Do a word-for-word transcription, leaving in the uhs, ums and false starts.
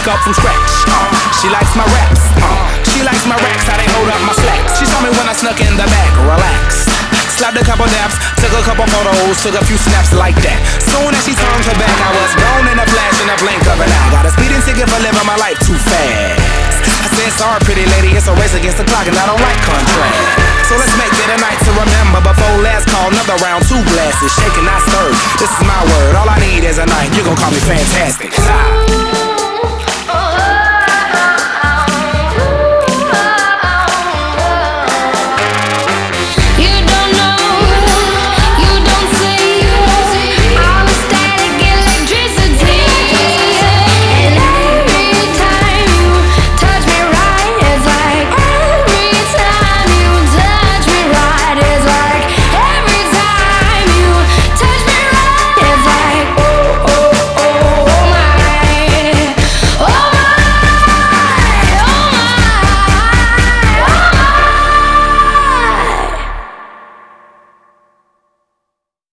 make up from scratch. Uh, she likes my raps. Uh, she likes my raps, how they hold up my slacks. She saw me when I snuck in the back, relax. Slapped a couple dabs, took a couple photos, took a few snaps like that. Soon as she turned her back, I was gone in a flash, in a blink of an eye. Got a speeding ticket for living my life too fast. I said, sorry pretty lady, it's a race against the clock and I don't like contrast. So let's make it a night to remember. Before last call, another round, two glasses, shaking, not stirred. This is my word, all I need is a night. You gon' call me fantastic.